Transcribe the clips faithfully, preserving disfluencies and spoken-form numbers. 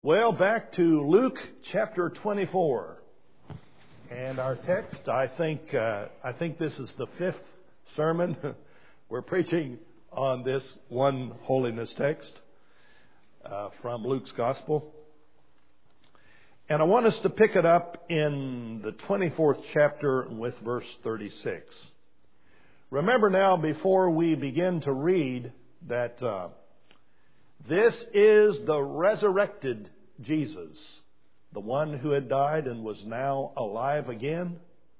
Well, back to Luke chapter twenty-four. And our text, I think uh, I think this is the fifth sermon we're preaching on this one holiness text uh, from Luke's Gospel. And I want us to pick it up in the twenty-fourth chapter with verse thirty-six. Remember now, before we begin to read, that uh, this is the resurrected Jesus, the one who had died and was now alive again.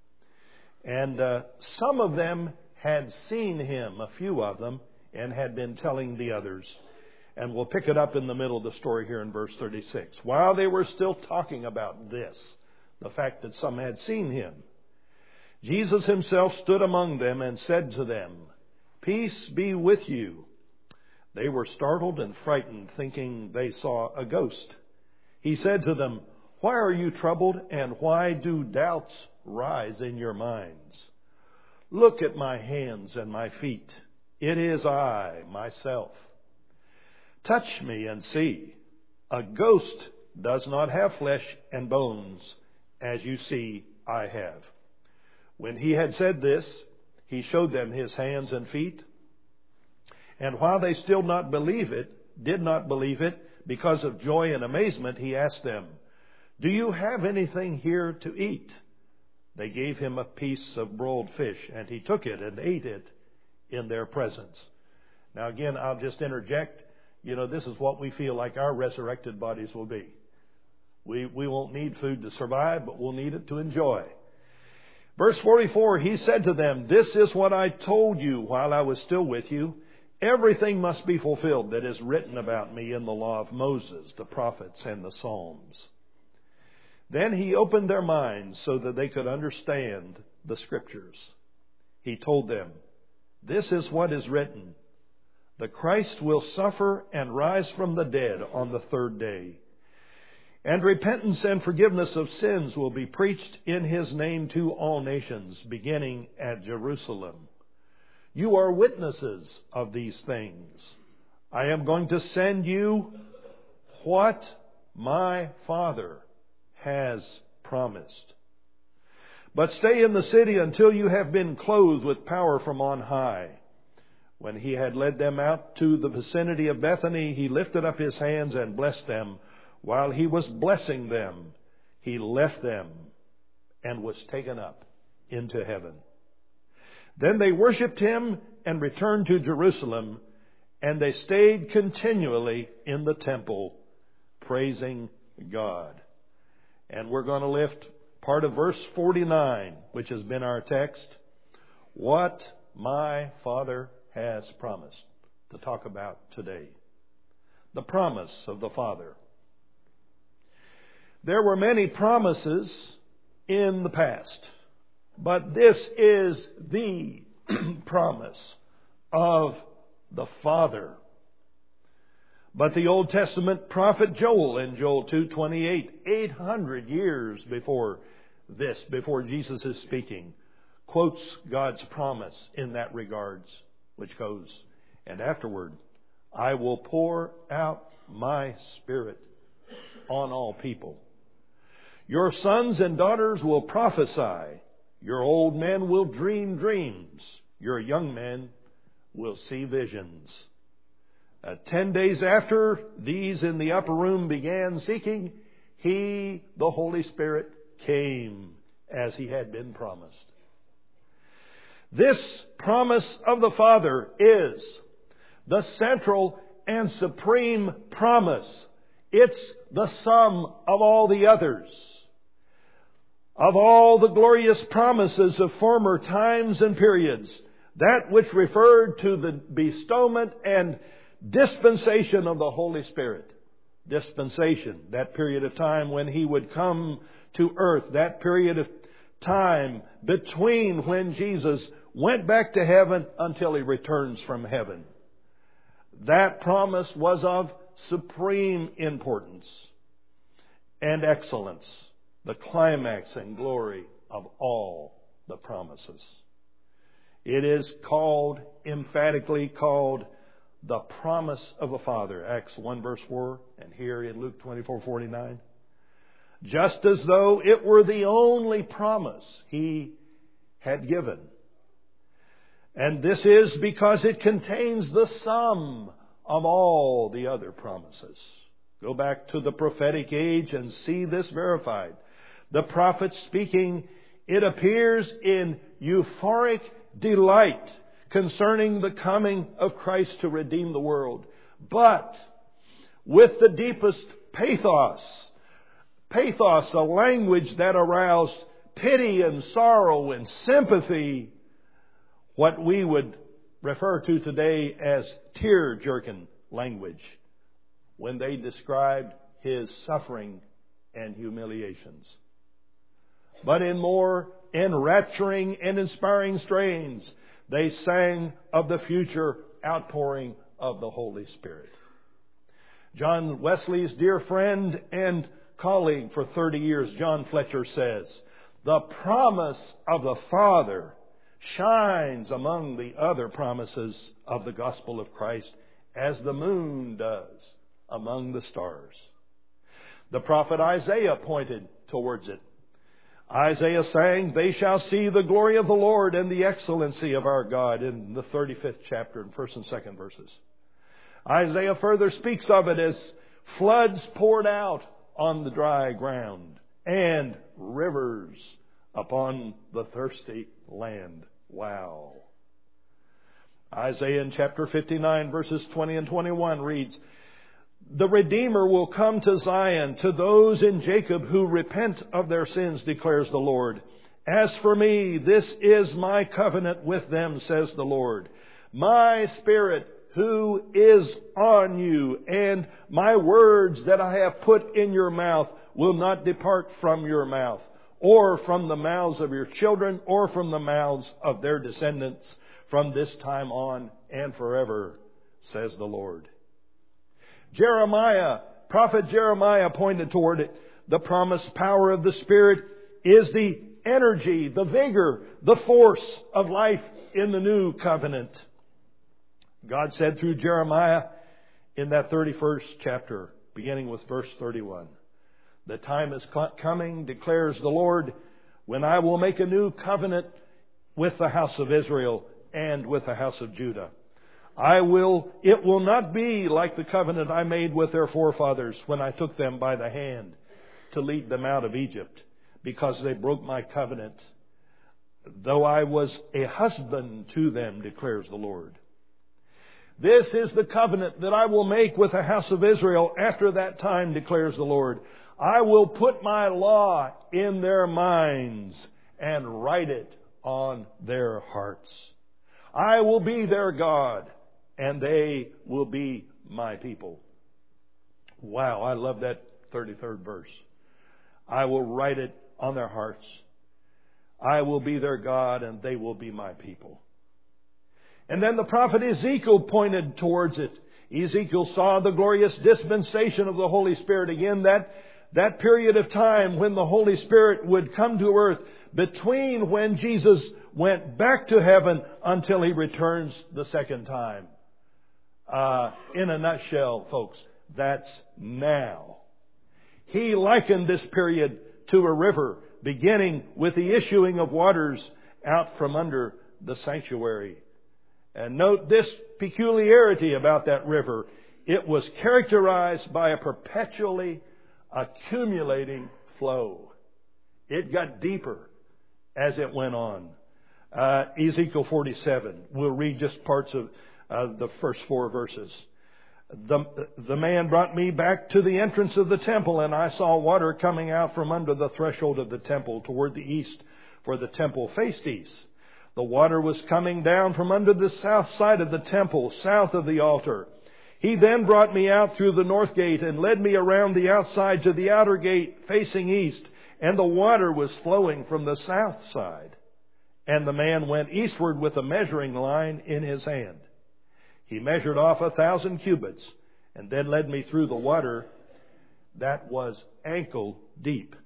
And uh, some of them had seen him, a few of them, and had been telling the others. And we'll pick it up in the middle of the story here in verse thirty-six. While they were still talking about this, the fact that some had seen him, Jesus himself stood among them and said to them, "Peace be with you." They were startled and frightened, thinking they saw a ghost. He said to them, "Why are you troubled, and why do doubts rise in your minds? Look at my hands and my feet. It is I, myself. Touch me and see. A ghost does not have flesh and bones, as you see I have." When he had said this, he showed them his hands and feet. And while they still not believe it, did not believe it, because of joy and amazement, he asked them, "Do you have anything here to eat?" They gave him a piece of broiled fish, and he took it and ate it in their presence. Now again, I'll just interject. You know, this is what we feel like our resurrected bodies will be. We, we won't need food to survive, but we'll need it to enjoy. Verse forty-four, he said to them, "This is what I told you while I was still with you. Everything must be fulfilled that is written about me in the law of Moses, the prophets, and the Psalms." Then he opened their minds so that they could understand the Scriptures. He told them, "This is what is written. The Christ will suffer and rise from the dead on the third day. And repentance and forgiveness of sins will be preached in his name to all nations, beginning at Jerusalem. You are witnesses of these things. I am going to send you what my Father has promised. But stay in the city until you have been clothed with power from on high." When he had led them out to the vicinity of Bethany, he lifted up his hands and blessed them. While he was blessing them, he left them and was taken up into heaven. Then they worshipped him and returned to Jerusalem, and they stayed continually in the temple, praising God. And we're going to lift part of verse forty-nine, which has been our text. What my Father has promised, to talk about today. The promise of the Father. There were many promises in the past, but this is the promise of the Father. But the Old Testament prophet Joel in Joel two twenty-eight, eight hundred years before this, before Jesus is speaking, quotes God's promise in that regards, which goes, "And afterward, I will pour out my Spirit on all people. Your sons and daughters will prophesy. Your old men will dream dreams. Your young men will see visions." Uh, ten days after these in the upper room began seeking, he, the Holy Spirit, came as he had been promised. This promise of the Father is the central and supreme promise. It's the sum of all the others. Of all the glorious promises of former times and periods, that which referred to the bestowment and dispensation of the Holy Spirit. Dispensation, that period of time when he would come to earth, that period of time between when Jesus went back to heaven until he returns from heaven. That promise was of supreme importance and excellence, the climax and glory of all the promises. It is called, emphatically called, the promise of a Father. Acts one verse four, and here in Luke twenty-four forty-nine. Just as though it were the only promise He had given. And this is because it contains the sum of all the other promises. Go back to the prophetic age and see this verified. The prophet speaking, it appears in euphoric delight concerning the coming of Christ to redeem the world. But with the deepest pathos, pathos, a language that aroused pity and sorrow and sympathy, what we would refer to today as tear-jerking language, when they described His suffering and humiliations. But in more enrapturing and inspiring strains, they sang of the future outpouring of the Holy Spirit. John Wesley's dear friend and colleague for thirty years, John Fletcher, says, "The promise of the Father shines among the other promises of the gospel of Christ as the moon does among the stars." The prophet Isaiah pointed towards it. Isaiah sang, "They shall see the glory of the Lord and the excellency of our God," in the thirty-fifth chapter, in first and second verses. Isaiah further speaks of it as floods poured out on the dry ground and rivers upon the thirsty land. Wow. Isaiah in chapter fifty-nine verses twenty and twenty-one reads, "The Redeemer will come to Zion, to those in Jacob who repent of their sins, declares the Lord. As for me, this is my covenant with them, says the Lord. My Spirit who is on you, and my words that I have put in your mouth will not depart from your mouth, or from the mouths of your children, or from the mouths of their descendants, from this time on and forever, says the Lord." Jeremiah, prophet Jeremiah pointed toward it. The promised power of the Spirit is the energy, the vigor, the force of life in the new covenant. God said through Jeremiah in that thirty-first chapter, beginning with verse thirty-one, "The time is coming, declares the Lord, when I will make a new covenant with the house of Israel and with the house of Judah. I will, it will not be like the covenant I made with their forefathers when I took them by the hand to lead them out of Egypt, because they broke my covenant, though I was a husband to them, declares the Lord. This is the covenant that I will make with the house of Israel after that time, declares the Lord. I will put my law in their minds and write it on their hearts. I will be their God, and they will be my people." Wow, I love that thirty-third verse. I will write it on their hearts. I will be their God, and they will be my people. And then the prophet Ezekiel pointed towards it. Ezekiel saw the glorious dispensation of the Holy Spirit. Again, that, that period of time when the Holy Spirit would come to earth between when Jesus went back to heaven until He returns the second time. Uh, in a nutshell, folks, that's now. He likened this period to a river, beginning with the issuing of waters out from under the sanctuary. And note this peculiarity about that river. It was characterized by a perpetually accumulating flow. It got deeper as it went on. Uh, Ezekiel forty-seven. We'll read just parts of uh, the first four verses. The, the man brought me back to the entrance of the temple, and I saw water coming out from under the threshold of the temple toward the east, for the temple faced east. The water was coming down from under the south side of the temple, south of the altar. He then brought me out through the north gate and led me around the outside to the outer gate facing east, and the water was flowing from the south side. And the man went eastward with a measuring line in his hand. He measured off a thousand cubits and then led me through the water that was ankle deep.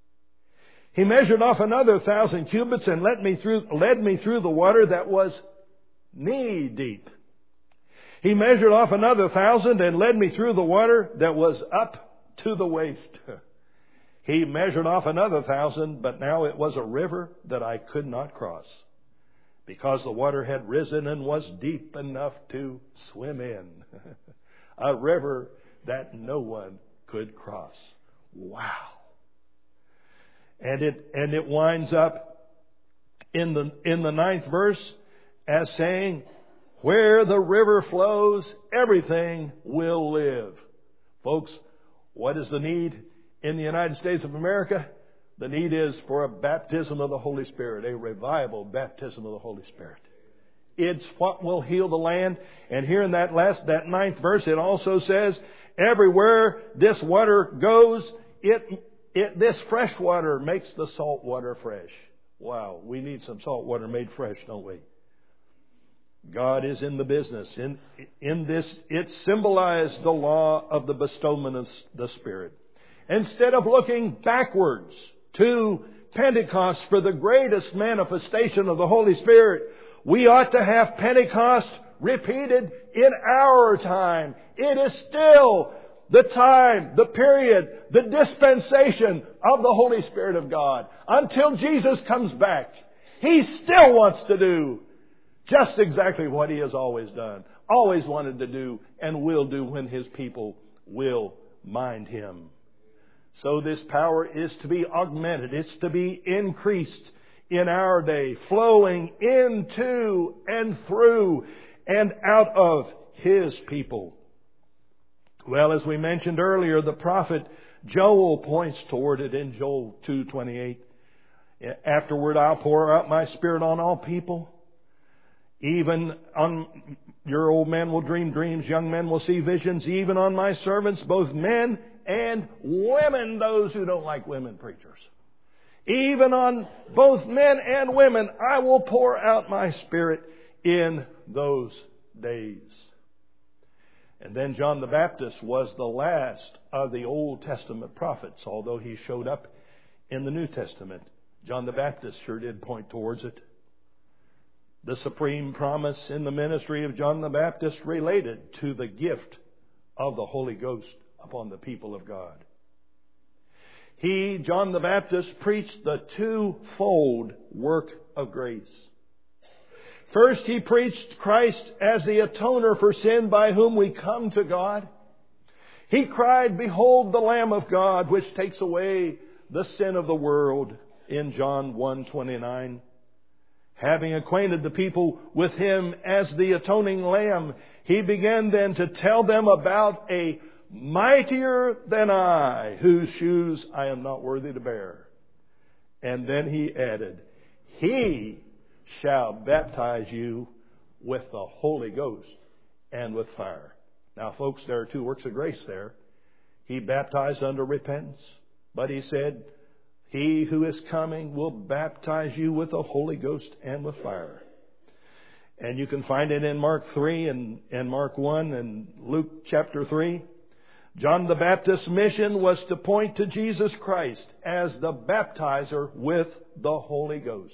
He measured off another thousand cubits and led me through, led me through the water that was knee deep. He measured off another thousand and led me through the water that was up to the waist. He measured off another thousand, but now it was a river that I could not cross, because the water had risen and was deep enough to swim in. A river that no one could cross. Wow. And it and it winds up in the in the ninth verse as saying, where the river flows, everything will live. Folks, what is the need in the United States of America? The need is for a baptism of the Holy Spirit, a revival baptism of the Holy Spirit. It's what will heal the land. And here in that last, that ninth verse, it also says, everywhere this water goes, it, it, this fresh water makes the salt water fresh. Wow, we need some salt water made fresh, don't we? God is in the business. In, in this, it symbolized the law of the bestowment of the Spirit. Instead of looking backwards to Pentecost for the greatest manifestation of the Holy Spirit, we ought to have Pentecost repeated in our time. It is still the time, the period, the dispensation of the Holy Spirit of God. Until Jesus comes back, He still wants to do just exactly what He has always done, always wanted to do, and will do when His people will mind Him. So this power is to be augmented. It's to be increased in our day, flowing into and through and out of His people. Well, as we mentioned earlier, the prophet Joel points toward it in Joel two twenty-eight. Afterward, I'll pour out my Spirit on all people. Even on your old men will dream dreams, young men will see visions, even on my servants, both men and women, those who don't like women preachers. Even on both men and women, I will pour out my Spirit in those days. And then John the Baptist was the last of the Old Testament prophets, although he showed up in the New Testament. John the Baptist sure did point towards it. The supreme promise in the ministry of John the Baptist related to the gift of the Holy Ghost upon the people of God. He, John the Baptist, preached the twofold work of grace. First, he preached Christ as the atoner for sin by whom we come to God. He cried, "Behold the Lamb of God, which takes away the sin of the world," in John one twenty-nine. Having acquainted the people with Him as the atoning Lamb, He began then to tell them about a mightier than I, whose shoes I am not worthy to bear. And then He added, He shall baptize you with the Holy Ghost and with fire. Now, folks, there are two works of grace there. He baptized under repentance, but He said, He who is coming will baptize you with the Holy Ghost and with fire. And you can find it in Mark three and, and Mark one and Luke chapter three. John the Baptist's mission was to point to Jesus Christ as the baptizer with the Holy Ghost.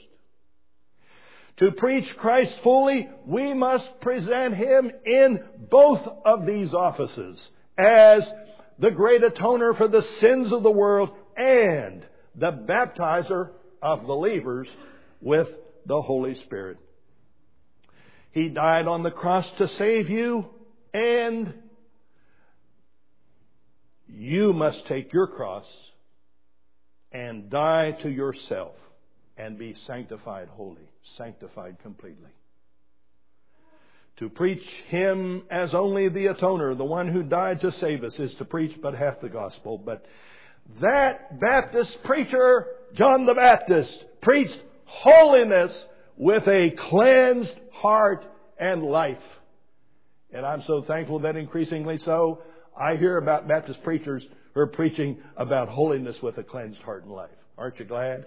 To preach Christ fully, we must present Him in both of these offices as the great atoner for the sins of the world and the baptizer of believers with the Holy Spirit. He died on the cross to save you, and you must take your cross and die to yourself and be sanctified wholly, sanctified completely. To preach Him as only the atoner, the one who died to save us, is to preach but half the gospel. But that Baptist preacher, John the Baptist, preached holiness with a cleansed heart and life. And I'm so thankful that increasingly so, I hear about Baptist preachers who are preaching about holiness with a cleansed heart and life. Aren't you glad?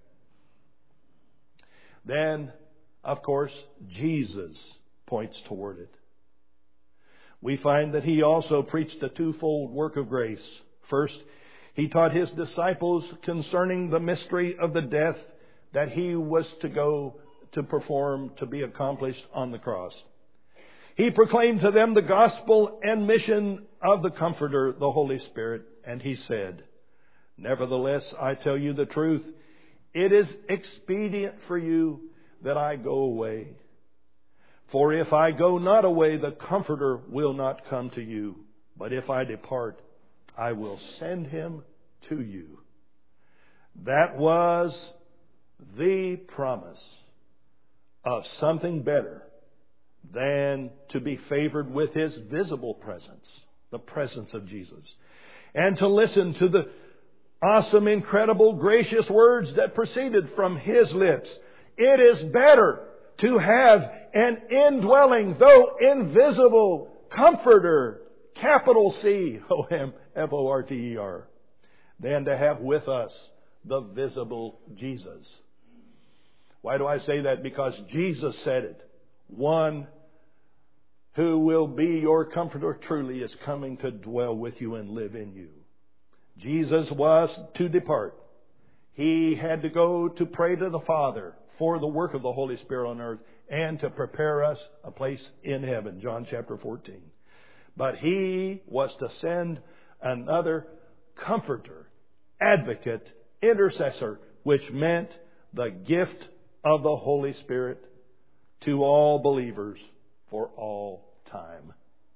Then, of course, Jesus points toward it. We find that He also preached a twofold work of grace. First, He taught His disciples concerning the mystery of the death that He was to go to perform, to be accomplished on the cross. He proclaimed to them the gospel and mission of the Comforter, the Holy Spirit. And he said, "Nevertheless, I tell you the truth. It is expedient for you that I go away. For if I go not away, the Comforter will not come to you. But if I depart, I will send him to you." That was the promise of something better than to be favored with his visible presence, the presence of Jesus, and to listen to the awesome, incredible, gracious words that proceeded from his lips. It is better to have an indwelling, though invisible, Comforter, capital C O M F O R T E R, than to have with us the visible Jesus. Why do I say that? Because Jesus said it. One who will be your Comforter truly is coming to dwell with you and live in you. Jesus was to depart. He had to go to pray to the Father for the work of the Holy Spirit on earth and to prepare us a place in heaven, John chapter fourteen. But he was to send another Comforter, Advocate, Intercessor, which meant the gift of the Holy Spirit to all believers for all time.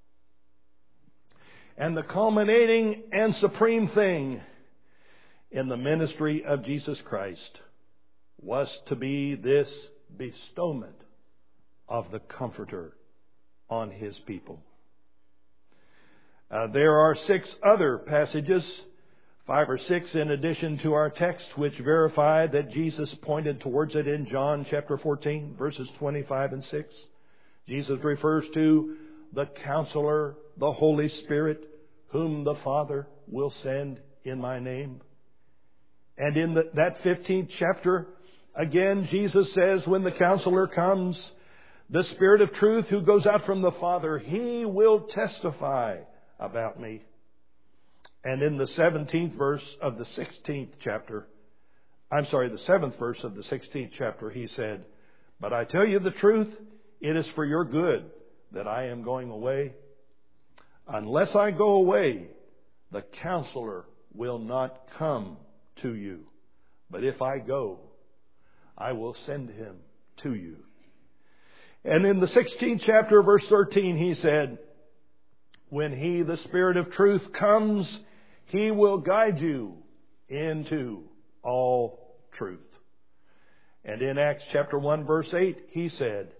And the culminating and supreme thing in the ministry of Jesus Christ was to be this bestowment of the Comforter on his people. Uh, there are six other passages, five or six in addition to our text, which verify that Jesus pointed towards it in John chapter fourteen, verses twenty-five and six. Jesus refers to the Counselor, the Holy Spirit, whom the Father will send in my name. And in the, that fifteenth chapter, again, Jesus says, when the Counselor comes, the Spirit of truth who goes out from the Father, he will testify about me. And in the seventeenth verse of the sixteenth chapter, I'm sorry, the seventh verse of the sixteenth chapter, he said, "But I tell you the truth, it is for your good that I am going away. Unless I go away, the Counselor will not come to you. But if I go, I will send him to you." And in the sixteenth chapter, verse thirteen, he said, "When he, the Spirit of truth, comes, he will guide you into all truth." And in Acts chapter one, verse eight, he said,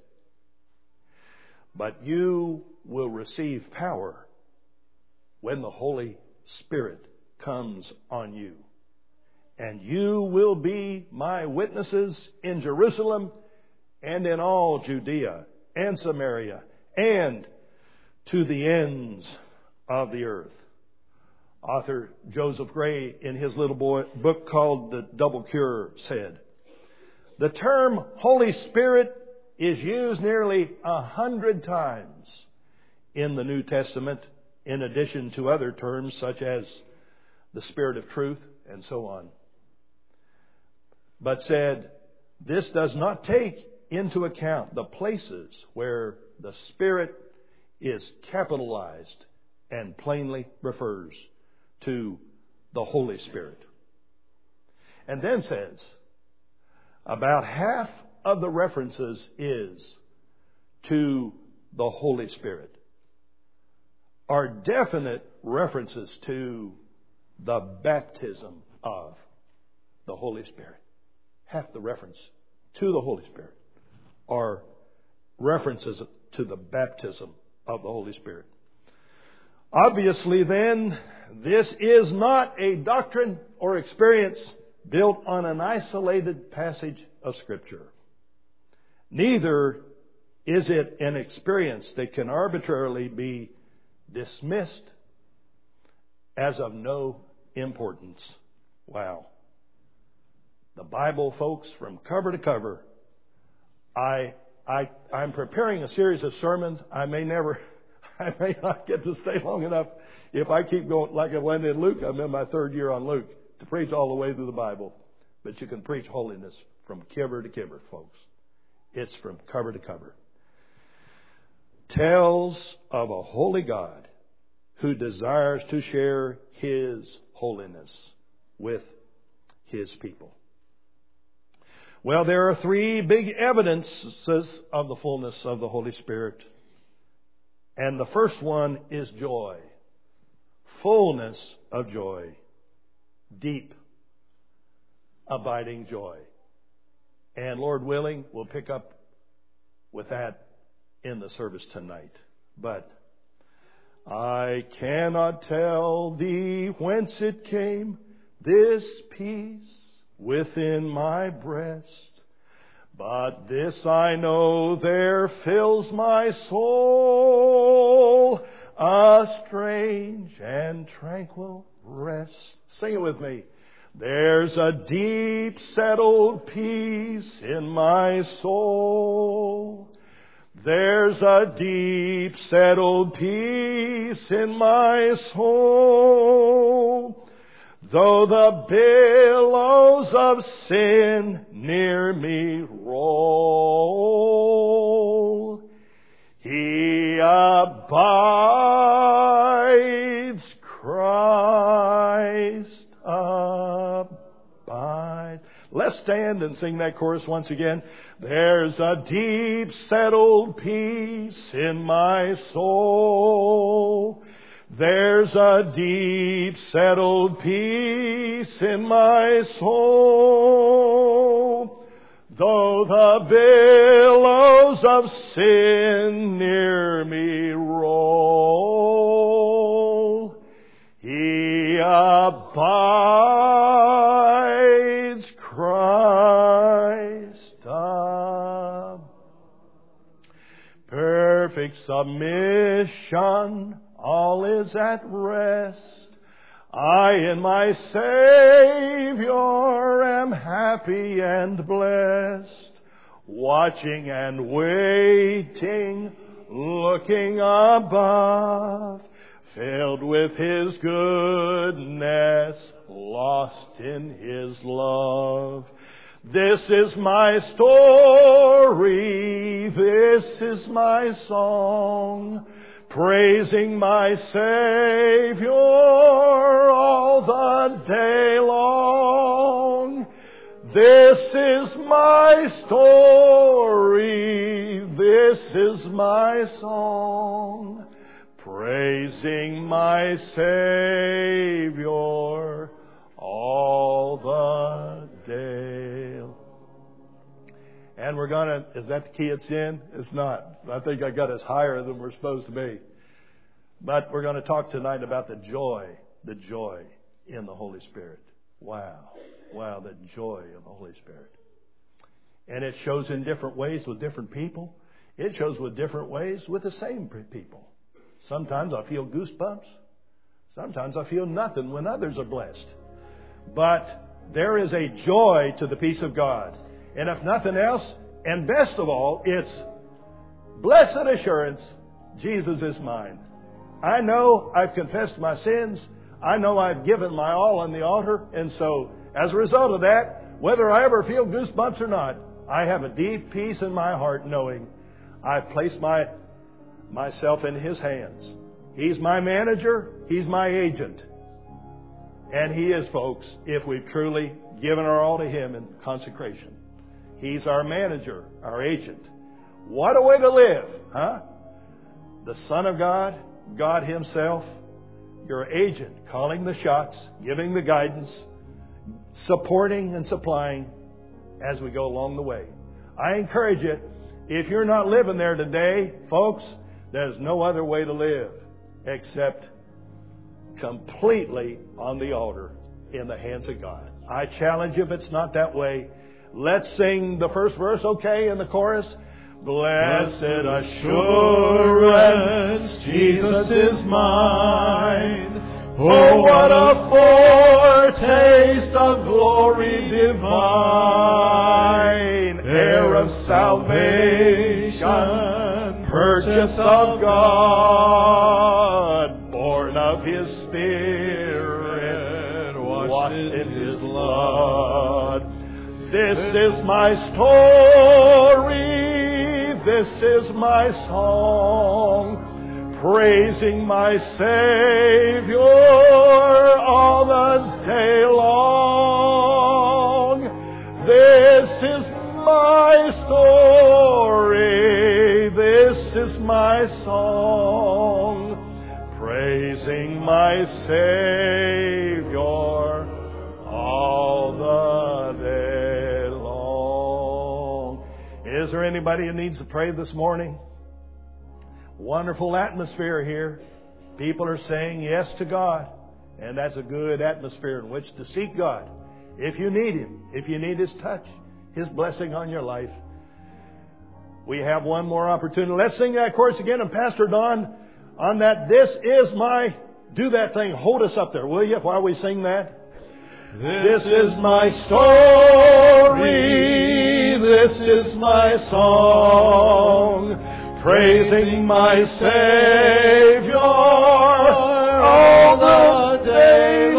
"But you will receive power when the Holy Spirit comes on you. And you will be my witnesses in Jerusalem and in all Judea and Samaria and to the ends of the earth." Author Joseph Gray, in his little boy, book called The Double Cure, said, "The term Holy Spirit is used nearly a hundred times in the New Testament, in addition to other terms such as the Spirit of truth and so on." But said, this does not take into account the places where the Spirit is capitalized and plainly refers to the Holy Spirit. And then says, about half of the references is to the Holy Spirit are definite references to the baptism of the Holy Spirit. Half the reference to the Holy Spirit are references to the baptism of the Holy Spirit. Obviously, then, this is not a doctrine or experience built on an isolated passage of Scripture. Neither is it an experience that can arbitrarily be dismissed as of no importance. Wow. The Bible, folks, from cover to cover. I, I, I'm preparing a series of sermons. I may never, I may not get to stay long enough. If I keep going like I went in Luke, I'm in my third year on Luke, to preach all the way through the Bible. But you can preach holiness from cover to cover, folks. It's from cover to cover. tells of a holy God who desires to share His holiness with His people. Well, there are three big evidences of the fullness of the Holy Spirit. And the first one is joy. Fullness of joy. Deep, abiding joy. And Lord willing, we'll pick up with that in the service tonight. But I cannot tell thee whence it came, this peace within my breast. But this I know, there fills my soul a strange and tranquil rest. Sing it with me. There's a deep settled peace in my soul. There's a deep settled peace in my soul. Though the billows of sin near me roll, He abides, Christ abide. Let's stand and sing that chorus once again. There's a deep settled peace in my soul. There's a deep settled peace in my soul. Though the billows of sin near me roll, He abides, Christ abide. Perfect submission, all is at rest. I in my Savior am happy and blessed, watching and waiting, looking above, filled with His goodness, lost in His love. This is my story, this is my song, praising my Savior all the day long. This is my story, this is my song, praising my Savior all the day. And we're going to, is that the key it's in? It's not. I think I got us higher than we're supposed to be. But we're going to talk tonight about the joy, the joy in the Holy Spirit. Wow. Wow, the joy of the Holy Spirit. And it shows in different ways with different people. It shows with different ways with the same people. Sometimes I feel goosebumps. Sometimes I feel nothing when others are blessed. But there is a joy to the peace of God. And if nothing else, and best of all, it's blessed assurance, Jesus is mine. I know I've confessed my sins. I know I've given my all on the altar. And so, as a result of that, whether I ever feel goosebumps or not, I have a deep peace in my heart knowing I've placed my myself in His hands. He's my manager. He's my agent. And He is, folks, if we've truly given our all to Him in consecration. He's our manager, our agent. What a way to live, huh? The Son of God, God Himself, your agent, calling the shots, giving the guidance, supporting and supplying as we go along the way. I encourage you, if you're not living there today, folks, there's no other way to live except completely on the altar in the hands of God. I challenge you, if it's not that way, let's sing the first verse, okay, in the chorus. Blessed assurance, Jesus is mine. Oh, what a foretaste of glory divine, heir of salvation, purchase of God, born of His Spirit, washed in His blood. This is my story, This is my song, praising my Savior all the day long. This is my story, this is my song, praising my Savior all the day long. Is there anybody who needs to pray this morning? Wonderful atmosphere here. People are saying yes to God, and that's a good atmosphere in which to seek God. If you need Him, if you need His touch, His blessing on your life. We have one more opportunity. Let's sing that chorus again. And Pastor Don, on that, this is my, do that thing. Hold us up there, will you, while we sing that? This is my story, this is my song, praising my Savior all the day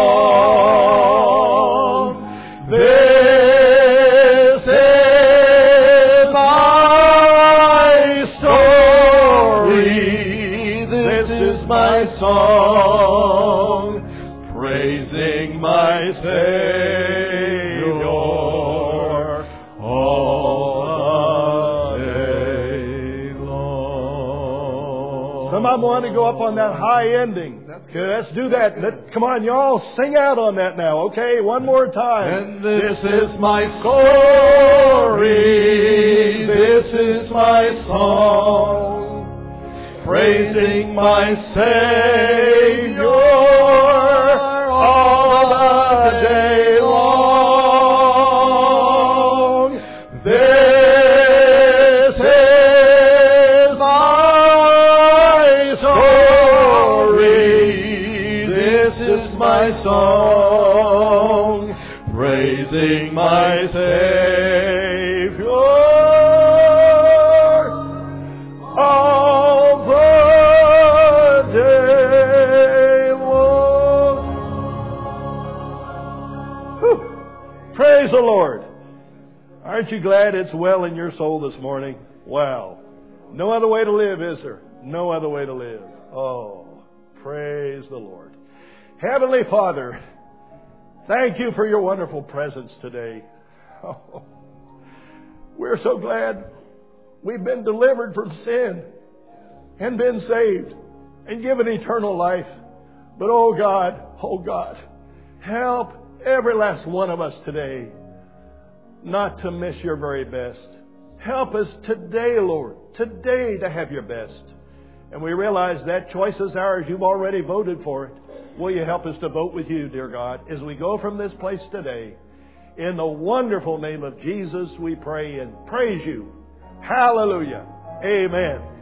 long. This is my story, this is my song, praising my Savior all the day long. Some of them want to go up on that high ending. That's good. Let's do that. Let, come on, y'all, sing out on that now, okay? One more time. And this, this is my story, this is my song, praising my Savior all the day long. This is my story, this is my song, praising my Savior all the day long. Whew. Praise the Lord. Aren't you glad it's well in your soul this morning? Wow. No other way to live, is there? No other way to live. Oh, praise the Lord. Heavenly Father, thank you for your wonderful presence today. Oh, we're so glad we've been delivered from sin and been saved and given eternal life. But oh God, oh God, help every last one of us today not to miss your very best. Help us today, Lord, today to have your best. And we realize that choice is ours. You've already voted for it. Will you help us to vote with you, dear God, as we go from this place today? In the wonderful name of Jesus, we pray and praise you. Hallelujah. Amen.